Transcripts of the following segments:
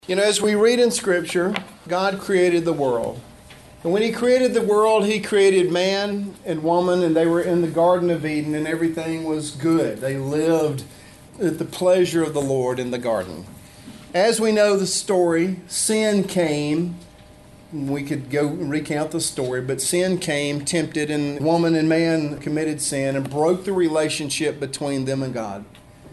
You know, as we read in Scripture, God created the world. And when He created the world, He created man and woman, and they were in the Garden of Eden, and everything was good. They lived at the pleasure of the Lord in the garden. As we know the story, sin came. We could go and recount the story, but sin came, tempted, and woman and man committed sin and broke the relationship between them and God.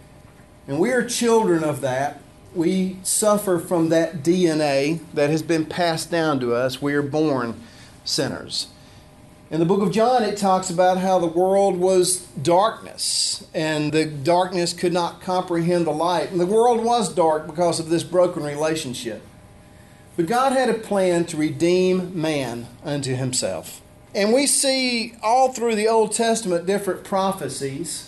And we are children of that. We suffer from that DNA that has been passed down to us. We are born sinners. In the book of John, it talks about how the world was darkness, and the darkness could not comprehend the light. And the world was dark because of this broken relationship. But God had a plan to redeem man unto Himself. And we see all through the Old Testament different prophecies.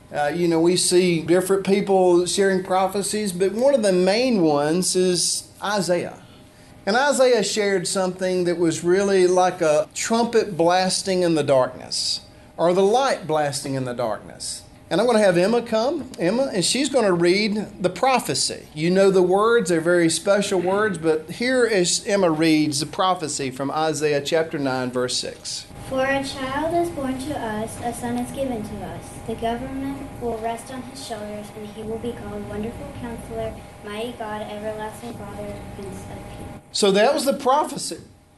We see different people sharing prophecies, but one of the main ones is Isaiah. And Isaiah shared something that was really like a trumpet blasting in the darkness, or the light blasting in the darkness. And I'm going to have Emma come, and she's going to read the prophecy. You know the words, they're very special words, but here is Emma reads the prophecy from Isaiah chapter 9, verse 6. For a child is born to us, a son is given to us. The government will rest on His shoulders, and He will be called Wonderful Counselor, Mighty God, Everlasting Father, Prince of Peace. So that was the prophecy.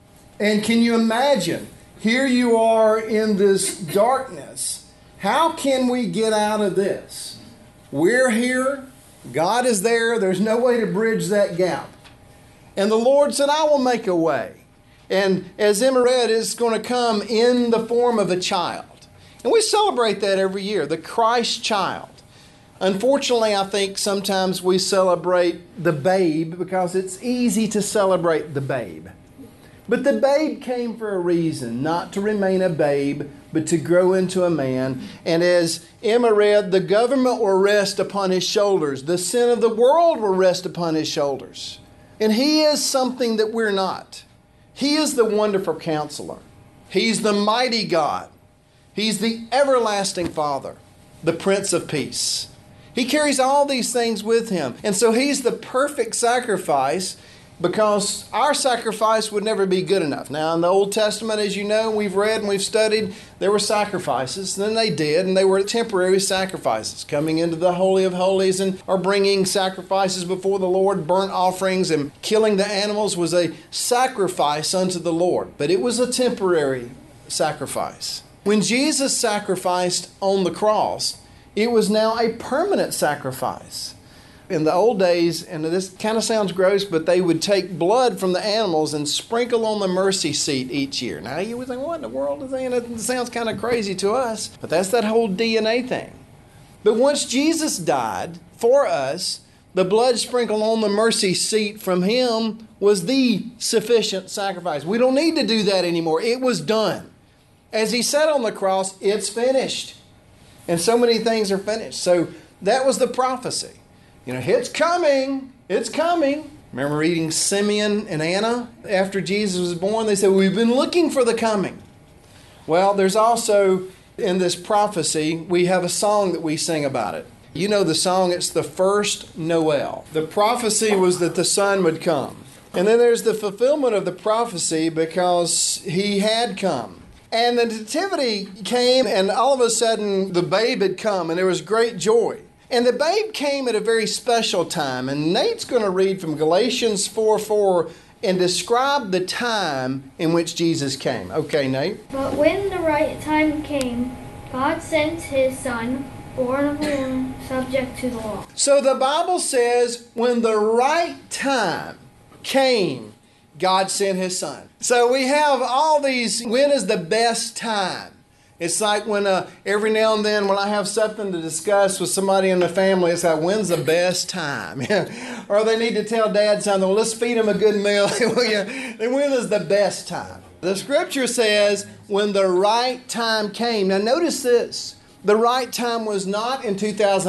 And can you imagine? Here you are in this darkness. How can we get out of this? We're here. God is there. There's no way to bridge that gap. And the Lord said, I will make a way. And as Emma read, it's going to come in the form of a child. And we celebrate that every year, the Christ child. Unfortunately, I think sometimes we celebrate the babe because it's easy to celebrate the babe. But the babe came for a reason, not to remain a babe, but to grow into a man. And as Emma read, the government will rest upon His shoulders. The sin of the world will rest upon His shoulders. And He is something that we're not. He is the Wonderful Counselor. He's the Mighty God. He's the Everlasting Father, the Prince of Peace. He carries all these things with Him. And so He's the perfect sacrifice because our sacrifice would never be good enough. Now, in the Old Testament, as you know, we've read and we've studied, there were sacrifices. Then they did, and they were temporary sacrifices, coming into the Holy of Holies and or bringing sacrifices before the Lord, burnt offerings, and killing the animals was a sacrifice unto the Lord. But it was a temporary sacrifice. When Jesus sacrificed on the cross, it was now a permanent sacrifice. In the old days, and this kind of sounds gross, but they would take blood from the animals and sprinkle on the mercy seat each year. Now you would think, what in the world is that? It sounds kind of crazy to us, but that's that whole DNA thing. But once Jesus died for us, the blood sprinkled on the mercy seat from Him was the sufficient sacrifice. We don't need to do that anymore. It was done. As He said on the cross, it's finished. And so many things are finished. So that was the prophecy. It's coming. It's coming. Remember reading Simeon and Anna after Jesus was born? They said, we've been looking for the coming. Well, there's also, in this prophecy, we have a song that we sing about it. You know the song, it's the first Noel. The prophecy was that the Son would come. And then there's the fulfillment of the prophecy because He had come. And the nativity came, and all of a sudden the babe had come, and there was great joy. And the babe came at a very special time. And Nate's going to read from Galatians 4:4 and describe the time in which Jesus came. Okay, Nate? But when the right time came, God sent His Son, born of a woman, subject to the law. So the Bible says when the right time came, God sent His Son. So we have all these, when is the best time? It's like when every now and then when I have something to discuss with somebody in the family, it's like, when's the best time? Or they need to tell Dad something, well, let's feed him a good meal. Then when is the best time? The Scripture says when the right time came. Now notice this. The right time was not in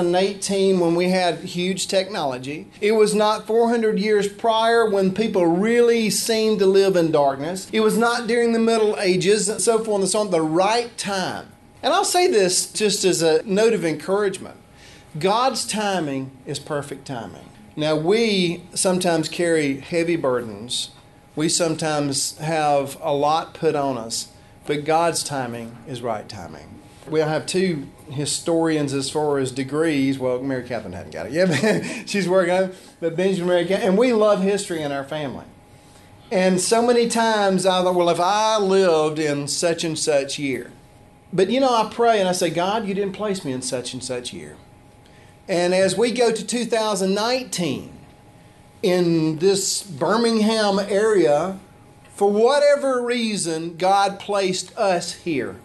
2018 when we had huge technology. It was not 400 years prior when people really seemed to live in darkness. It was not during the Middle Ages and so forth and so on. The right time. And I'll say this just as a note of encouragement. God's timing is perfect timing. Now, we sometimes carry heavy burdens. We sometimes have a lot put on us, but God's timing is right timing. We'll have two historians as far as degrees. Well, Mary Catherine hadn't got it yet, but she's working on it. But Benjamin, Mary Catherine, and we love history in our family. And so many times I thought, well, if I lived in such and such year. But I pray and I say, God, you didn't place me in such and such year. And as we go to 2019, in this Birmingham area, for whatever reason, God placed us here.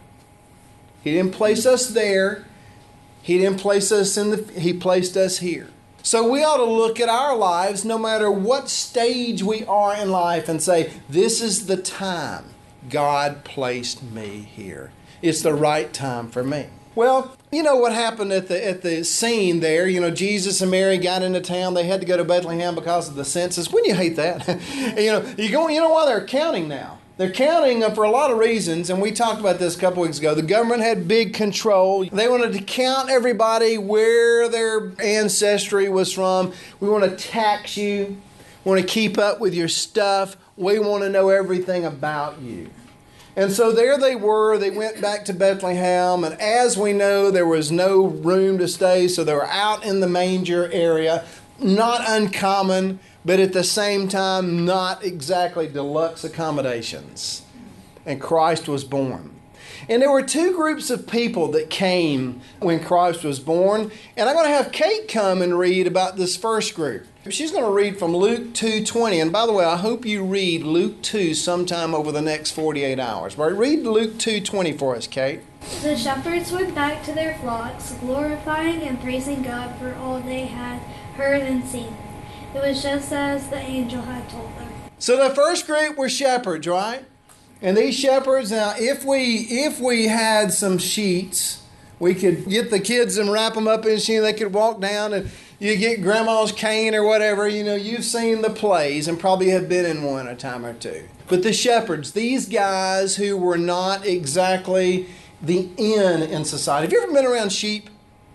He didn't place us there. He didn't place us He placed us here. So we ought to look at our lives, no matter what stage we are in life, and say, this is the time God placed me here. It's the right time for me. Well, you know what happened at the scene there. Jesus and Mary got into town. They had to go to Bethlehem because of the census. Wouldn't you hate that? You know why they're counting now? They're counting for a lot of reasons, and we talked about this a couple weeks ago. The government had big control. They wanted to count everybody where their ancestry was from. We want to tax you. We want to keep up with your stuff. We want to know everything about you. And so there they were. They went back to Bethlehem. And as we know, there was no room to stay. So they were out in the manger area. Not uncommon, but at the same time, not exactly deluxe accommodations. And Christ was born. And there were two groups of people that came when Christ was born. And I'm going to have Kate come and read about this first group. She's going to read from Luke 2:20. And by the way, I hope you read Luke 2 sometime over the next 48 hours. Right? Read Luke 2:20 for us, Kate. The shepherds went back to their flocks, glorifying and praising God for all they had heard and seen. It was just as the angel had told them. So the first group were shepherds, right? And these shepherds, now if we had some sheets, we could get the kids and wrap them up in a sheet. They could walk down and you get grandma's cane or whatever. You've seen the plays and probably have been in one a time or two. But the shepherds, these guys who were not exactly the in society. Have you ever been around sheep?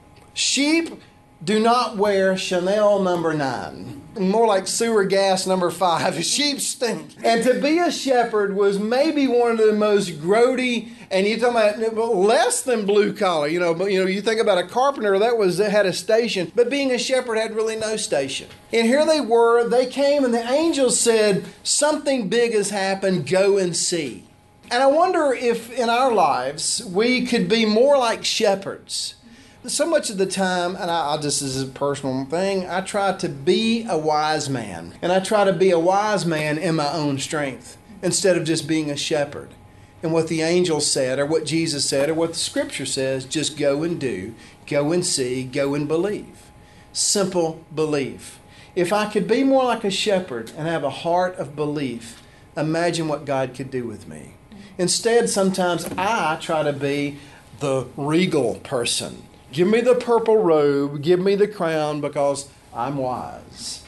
Sheep do not wear Chanel number 9. More like sewer gas number 5. Sheep stink. And to be a shepherd was maybe one of the most grody, and you're talking about less than blue collar. You think about a carpenter that had a station, but being a shepherd had really no station. And here they came, and the angel said, something big has happened, go and see. And I wonder if in our lives we could be more like shepherds. So much of the time, and this is a personal thing, I try to be a wise man. And I try to be a wise man in my own strength instead of just being a shepherd. And what the angel said, or what Jesus said, or what the scripture says, just go and do, go and see, go and believe. Simple belief. If I could be more like a shepherd and have a heart of belief, imagine what God could do with me. Instead, sometimes I try to be the regal person. Give me the purple robe, give me the crown because I'm wise.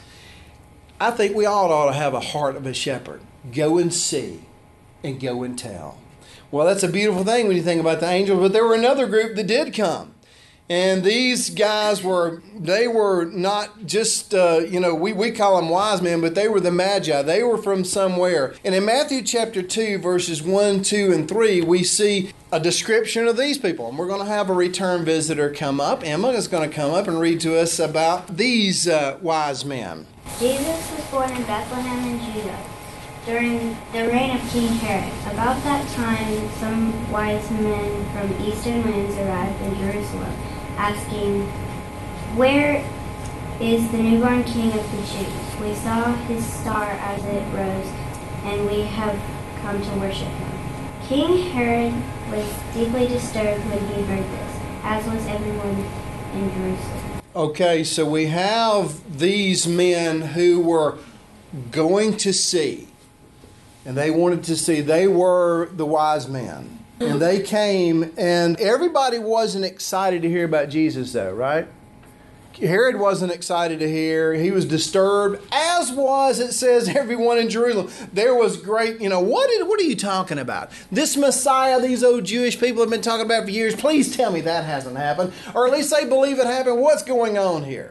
I think we all ought to have a heart of a shepherd. Go and see and go and tell. Well, that's a beautiful thing when you think about the angels, but there were another group that did come. And these guys were not just, we call them wise men, but they were the magi. They were from somewhere. And in Matthew chapter 2, verses 1, 2, and 3, we see a description of these people. And we're going to have a return visitor come up. Emma is going to come up and read to us about these wise men. Jesus was born in Bethlehem in Judah during the reign of King Herod. About that time, some wise men from eastern lands arrived in Jerusalem, asking, "Where is the newborn King of the Jews? We saw his star as it rose, and we have come to worship him." King Herod was deeply disturbed when he heard this, as was everyone in Jerusalem. Okay, so we have these men who were going to see, and they wanted to see. They were the wise men. And they came, and everybody wasn't excited to hear about Jesus, though, right? Herod wasn't excited to hear. He was disturbed, as was, it says, everyone in Jerusalem. There was great, what are you talking about? This Messiah these old Jewish people have been talking about for years. Please tell me that hasn't happened. Or at least they believe it happened. What's going on here?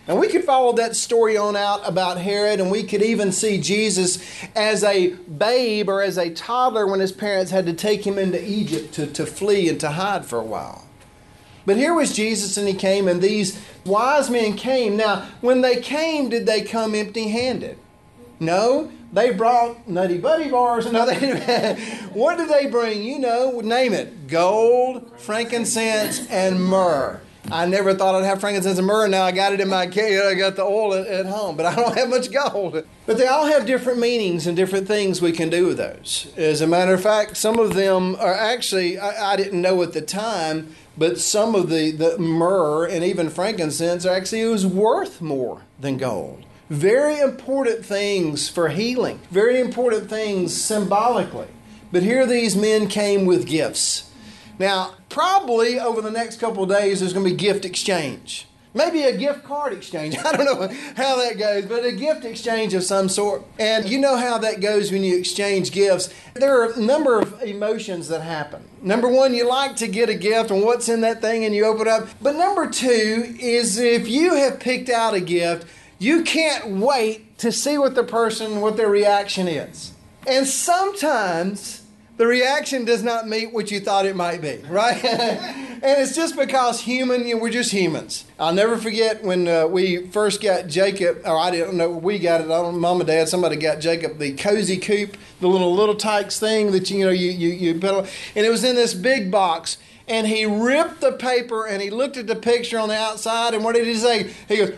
And we could follow that story on out about Herod, and we could even see Jesus as a babe or as a toddler when his parents had to take him into Egypt to flee and to hide for a while. But here was Jesus, and he came, and these wise men came. Now, when they came, did they come empty-handed? No, they brought Nutty Buddy bars. No, they didn't. What did they bring? You know, name it. Gold, frankincense, and myrrh. I never thought I'd have frankincense and myrrh. Now I got it in my case. I got the oil at home, but I don't have much gold. But they all have different meanings and different things we can do with those. As a matter of fact, some of them are actually, I didn't know at the time, but some of the myrrh and even frankincense actually it was worth more than gold. Very important things for healing. Very important things symbolically. But here these men came with gifts. Now, probably over the next couple of days, there's going to be gift exchange. Maybe a gift card exchange. I don't know how that goes, but a gift exchange of some sort. And you know how that goes when you exchange gifts. There are a number of emotions that happen. Number one, you like to get a gift and what's in that thing and you open it up. But number two is if you have picked out a gift, you can't wait to see what their reaction is. And sometimes the reaction does not meet what you thought it might be, right? And it's just because we're just humans. I'll never forget when we first got Jacob, or I didn't know, we got it, I don't know, Mom and Dad, somebody got Jacob the Cozy Coop, the little Tykes thing that you put on, and it was in this big box. And he ripped the paper and he looked at the picture on the outside. And what did he say? He goes,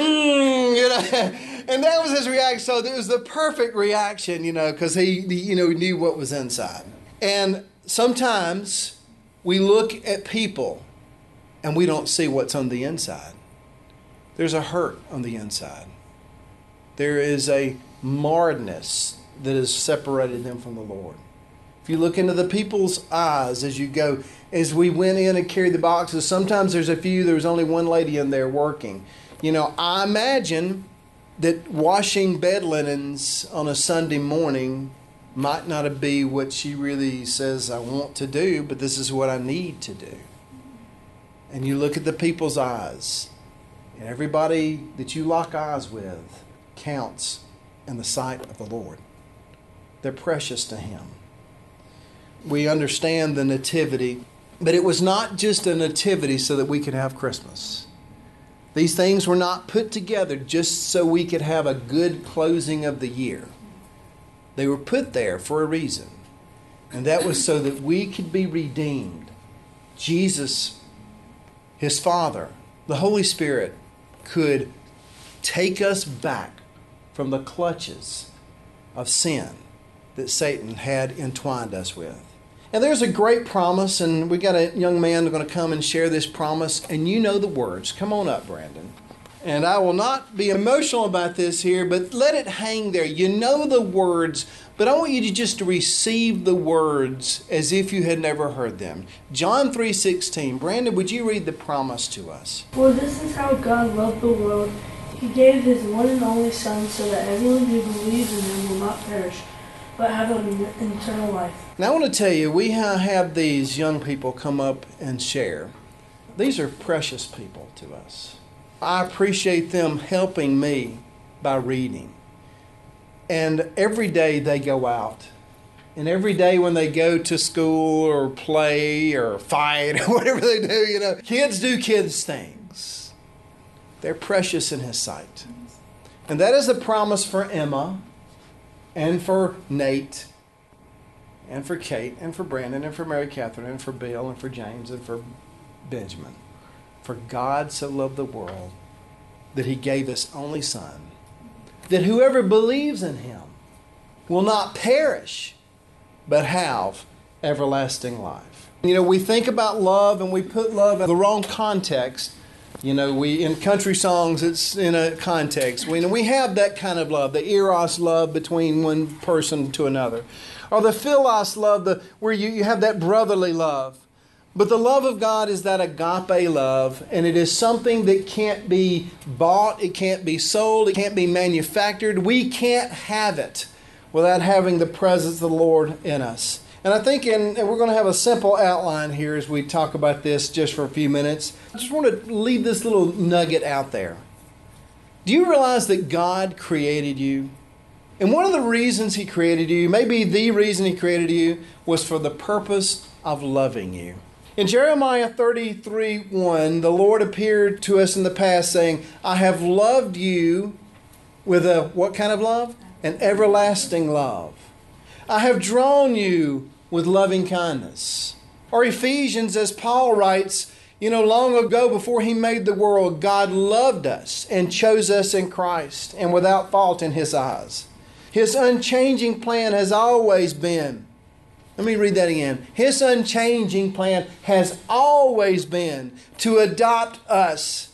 and that was his reaction. So it was the perfect reaction, because he knew what was inside. And sometimes we look at people and we don't see what's on the inside. There's a hurt on the inside. There is a marredness that has separated them from the Lord. If you look into the people's eyes as we went in and carried the boxes, sometimes there was only one lady in there working. I imagine that washing bed linens on a Sunday morning might not be what she really says I want to do, but this is what I need to do. And you look at the people's eyes, and everybody that you lock eyes with counts in the sight of the Lord. They're precious to Him. We understand the nativity, but it was not just a nativity so that we could have Christmas. These things were not put together just so we could have a good closing of the year. They were put there for a reason, and that was so that we could be redeemed. Jesus, His Father, the Holy Spirit, could take us back from the clutches of sin that Satan had entwined us with. And there's a great promise, and we got a young man who's going to come and share this promise, and you know the words. Come on up, Brandon. And I will not be emotional about this here, but let it hang there. You know the words, but I want you to just receive the words as if you had never heard them. John 3:16. Brandon, would you read the promise to us? For this is how God loved the world. He gave His one and only Son so that everyone who believes in Him will not perish, but have an eternal life. Now I want to tell you, we have these young people come up and share. These are precious people to us. I appreciate them helping me by reading. And every day they go out. And every day when they go to school or play or fight or whatever they do, kids do kids things. They're precious in His sight. And that is a promise for Emma and for Nate and for Kate and for Brandon and for Mary Catherine and for Bill and for James and for Benjamin. For God so loved the world that He gave His only Son, that whoever believes in Him will not perish, but have everlasting life. We think about love and we put love in the wrong context. In country songs, it's in a context. We have that kind of love, the eros love between one person to another. Or the philos love, where you have that brotherly love. But the love of God is that agape love, and it is something that can't be bought, it can't be sold, it can't be manufactured. We can't have it without having the presence of the Lord in us. And I think and we're going to have a simple outline here as we talk about this just for a few minutes. I just want to leave this little nugget out there. Do you realize that God created you? And one of the reasons He created you, maybe the reason He created you, was for the purpose of loving you. In Jeremiah 33:1, the Lord appeared to us in the past saying, I have loved you with a, what kind of love? An everlasting love. I have drawn you with loving kindness. Or Ephesians, as Paul writes, long ago before He made the world, God loved us and chose us in Christ and without fault in His eyes. His unchanging plan has always been, let me read that again. His unchanging plan has always been to adopt us,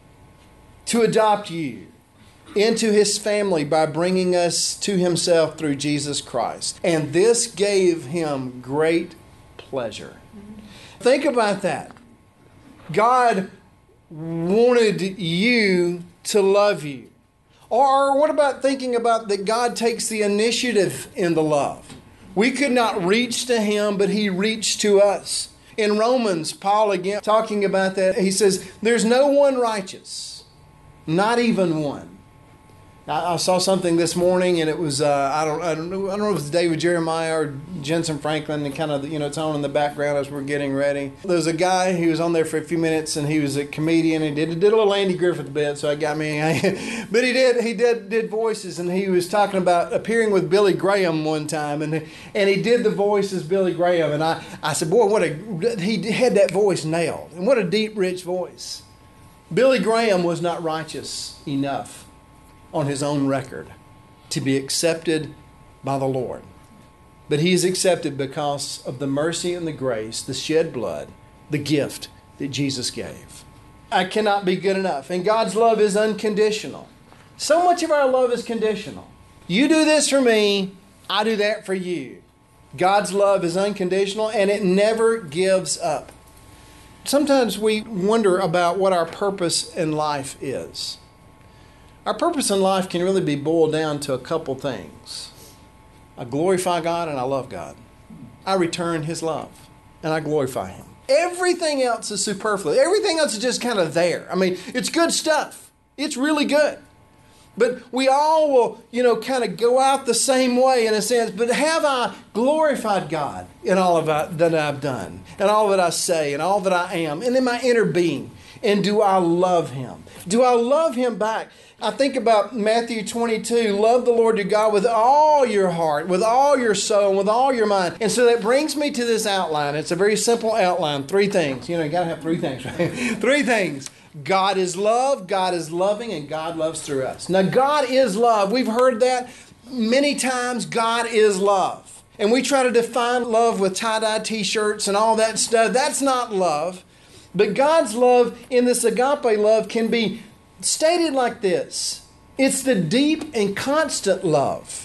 to adopt you into His family by bringing us to Himself through Jesus Christ. And this gave Him great pleasure. Think about that. God wanted you to love you. Or what about thinking about that God takes the initiative in the love? We could not reach to Him, but He reached to us. In Romans, Paul again talking about that, he says, there's no one righteous, not even one. I saw something this morning, and it was I don't know if it's David Jeremiah or Jensen Franklin, and kind of it's on in the background as we're getting ready. There was a guy who was on there for a few minutes, and he was a comedian. He did a little Andy Griffith bit, so it got me. But he did voices, and he was talking about appearing with Billy Graham one time, and he did the voice as Billy Graham, and I said, boy, he had that voice nailed, and what a deep, rich voice. Billy Graham was not righteous enough on his own record to be accepted by the Lord. But he is accepted because of the mercy and the grace, the shed blood, the gift that Jesus gave. I cannot be good enough. And God's love is unconditional. So much of our love is conditional. You do this for me, I do that for you. God's love is unconditional and it never gives up. Sometimes we wonder about what our purpose in life is. Our purpose in life can really be boiled down to a couple things. I glorify God and I love God. I return His love and I glorify Him. Everything else is superfluous. Everything else is just kind of there. I mean, it's good stuff. It's really good. But we all will, kind of go out the same way in a sense. But have I glorified God in all of that I've done, and all that I say, and all that I am, and in my inner being? And do I love Him? Do I love Him back? I think about Matthew 22, love the Lord your God with all your heart, with all your soul, and with all your mind. And so that brings me to this outline. It's a very simple outline. 3 things. You got to have 3 things, right? 3 things. God is love, God is loving, and God loves through us. Now, God is love. We've heard that many times. God is love. And we try to define love with tie-dye t-shirts and all that stuff. That's not love. But God's love in this agape love can be stated like this. It's the deep and constant love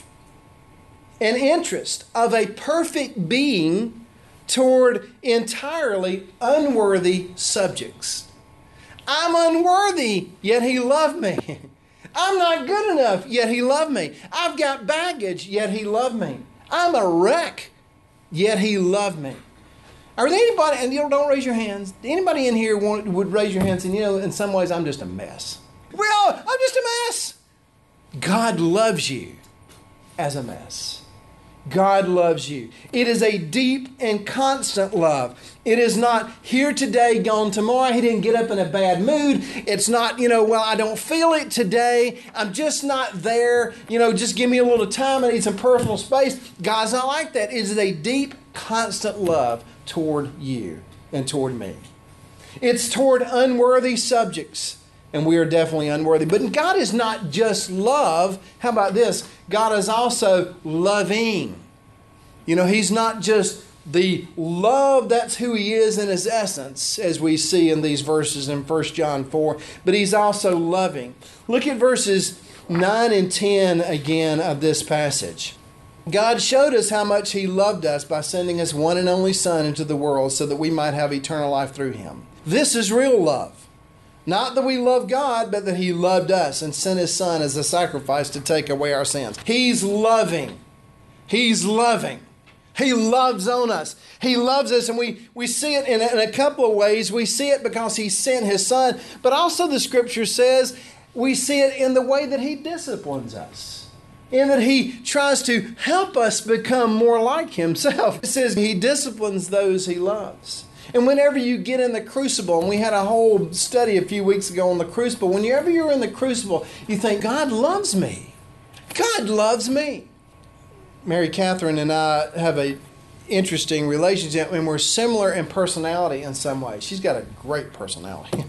and interest of a perfect being toward entirely unworthy subjects. I'm unworthy, yet He loved me. I'm not good enough, yet He loved me. I've got baggage, yet He loved me. I'm a wreck, yet He loved me. Are there anybody, and don't raise your hands, anybody in here would raise your hands and, in some ways I'm just a mess. Well, I'm just a mess. God loves you as a mess. God loves you. It is a deep and constant love. It is not here today, gone tomorrow. He didn't get up in a bad mood. It's not, well, I don't feel it today. I'm just not there. Just give me a little time. I need some personal space. God's not like that. It is a deep, constant love toward you and toward me. It's toward unworthy subjects. And we are definitely unworthy. But God is not just love. How about this? God is also loving. He's not just the love. That's who He is in His essence, as we see in these verses in 1 John 4. But He's also loving. Look at verses 9 and 10 again of this passage. God showed us how much He loved us by sending His one and only Son into the world so that we might have eternal life through Him. This is real love. Not that we love God, but that He loved us and sent His Son as a sacrifice to take away our sins. He's loving. He's loving. He loves on us. He loves us, and we see it in a couple of ways. We see it because He sent His Son, but also the Scripture says we see it in the way that He disciplines us, in that He tries to help us become more like Himself. It says He disciplines those He loves. And whenever you get in the crucible, and we had a whole study a few weeks ago on the crucible, whenever you're in the crucible, you think, God loves me. God loves me. Mary Catherine and I have a interesting relationship, and we're similar in personality in some ways. She's got a great personality.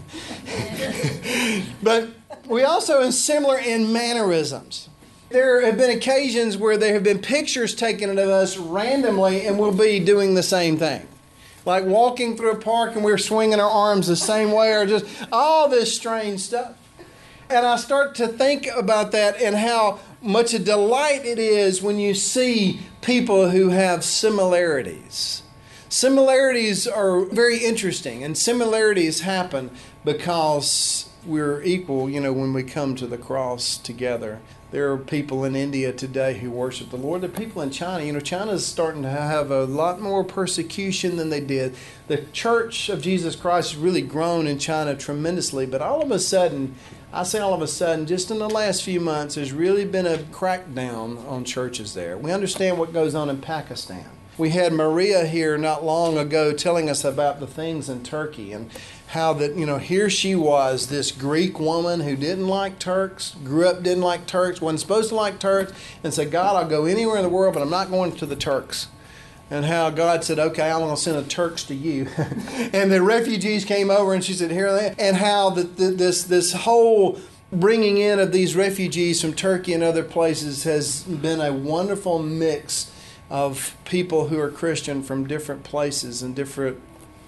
But we also are similar in mannerisms. There have been occasions where there have been pictures taken of us randomly, and we'll be doing the same thing. Like walking through a park and we're swinging our arms the same way, or just all this strange stuff. And I start to think about that and how much a delight it is when you see people who have similarities. Similarities are very interesting, and similarities happen because we're equal, when we come to the cross together. There are people in India today who worship the Lord. There are people in China. China's starting to have a lot more persecution than they did. The Church of Jesus Christ has really grown in China tremendously, but all of a sudden, just in the last few months, there's really been a crackdown on churches there. We understand what goes on in Pakistan. We had Maria here not long ago telling us about the things in Turkey and how that, here she was, this Greek woman who didn't like Turks, grew up didn't like Turks, wasn't supposed to like Turks, and said, God, I'll go anywhere in the world, but I'm not going to the Turks. And how God said, okay, I'm going to send the Turks to you. And the refugees came over, and she said, here they are. And how this whole bringing in of these refugees from Turkey and other places has been a wonderful mix of people who are Christian from different places and different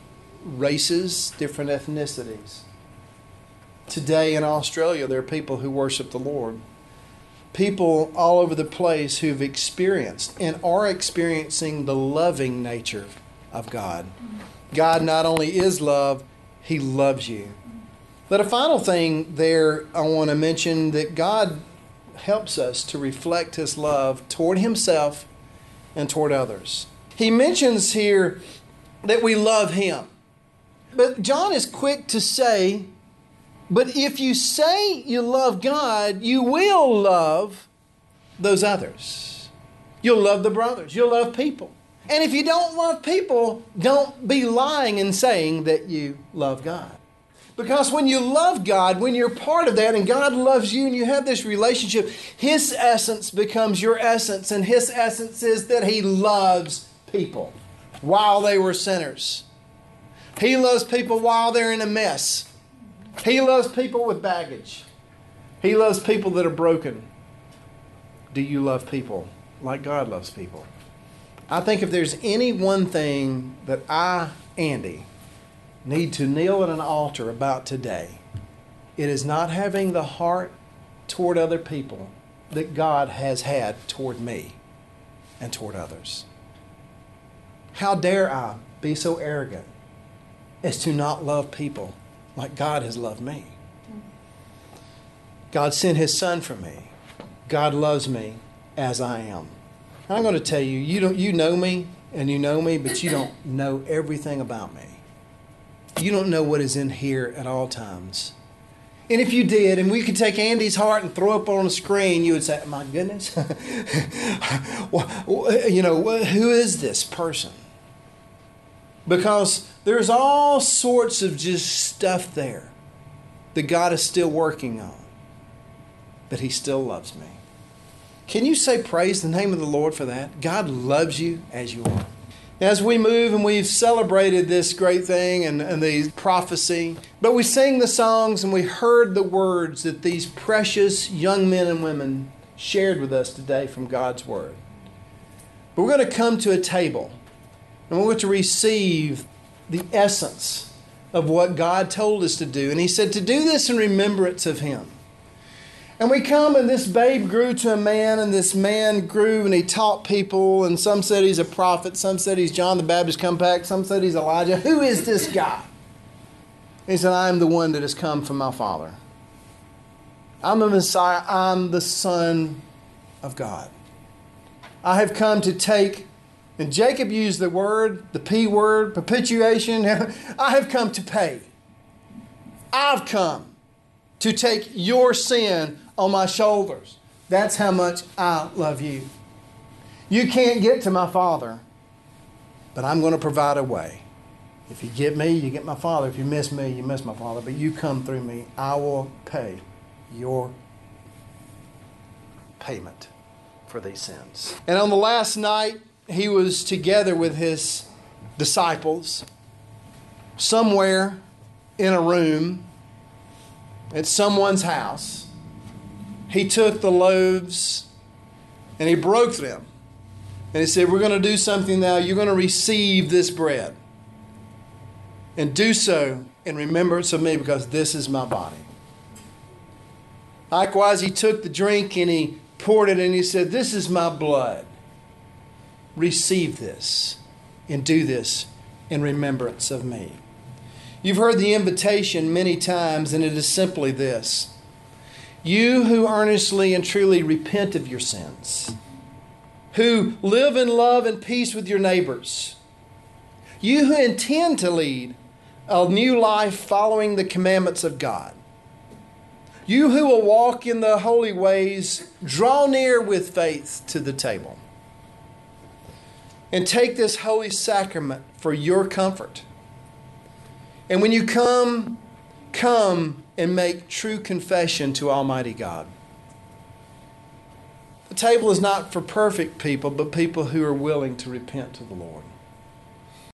races, different ethnicities. Today in Australia, there are people who worship the Lord. People all over the place who've experienced and are experiencing the loving nature of God. God not only is love, He loves you. But a final thing there I want to mention, that God helps us to reflect His love toward Himself and toward others. He mentions here that we love Him. But John is quick to say, but if you say you love God, you will love those others. You'll love the brothers. You'll love people. And if you don't love people, don't be lying and saying that you love God. Because when you love God, when you're part of that and God loves you and you have this relationship, His essence becomes your essence. And His essence is that He loves people while they were sinners. He loves people while they're in a mess. He loves people with baggage. He loves people that are broken. Do you love people like God loves people? I think if there's any one thing that I, Andy, need to kneel at an altar about today, it is not having the heart toward other people that God has had toward me and toward others. How dare I be so arrogant as to not love people like God has loved me? God sent His Son for me. God loves me as I am. And I'm going to tell you, you know me, and you know me, but you don't know everything about me. You don't know what is in here at all times. And if you did, and we could take Andy's heart and throw it on a screen, you would say, my goodness, who is this person? Because there's all sorts of just stuff there that God is still working on. But He still loves me. Can you say praise the name of the Lord for that? God loves you as you are. As we move and we've celebrated this great thing and the prophecy, but we sang the songs and we heard the words that these precious young men and women shared with us today from God's Word. But we're going to come to a table and we're going to receive the essence of what God told us to do. And He said to do this in remembrance of Him. And we come, and this babe grew to a man, and this man grew, and he taught people, and some said he's a prophet, some said he's John the Baptist come back, some said he's Elijah. Who is this guy? He said, I am the one that has come from my Father. I'm the Messiah. I'm the Son of God. I have come to take, and Jacob used the word, the P word, perpetuation. I have come to pay. I've come to take your sin on my shoulders. That's how much I love you. You can't get to my Father, but I'm going to provide a way. If you get me, you get my Father. If you miss me, you miss my Father. But you come through me, I will pay your payment for these sins. And on the last night, he was together with his disciples somewhere in a room at someone's house. He took the loaves and he broke them. And he said, we're going to do something now. You're going to receive this bread. And do so in remembrance of me, because this is my body. Likewise, he took the drink and he poured it and he said, this is my blood. Receive this and do this in remembrance of me. You've heard the invitation many times, and it is simply this. You who earnestly and truly repent of your sins, who live in love and peace with your neighbors, you who intend to lead a new life following the commandments of God, you who will walk in the holy ways, draw near with faith to the table and take this holy sacrament for your comfort. And when you come and make true confession to Almighty God. The table is not for perfect people, but people who are willing to repent to the Lord.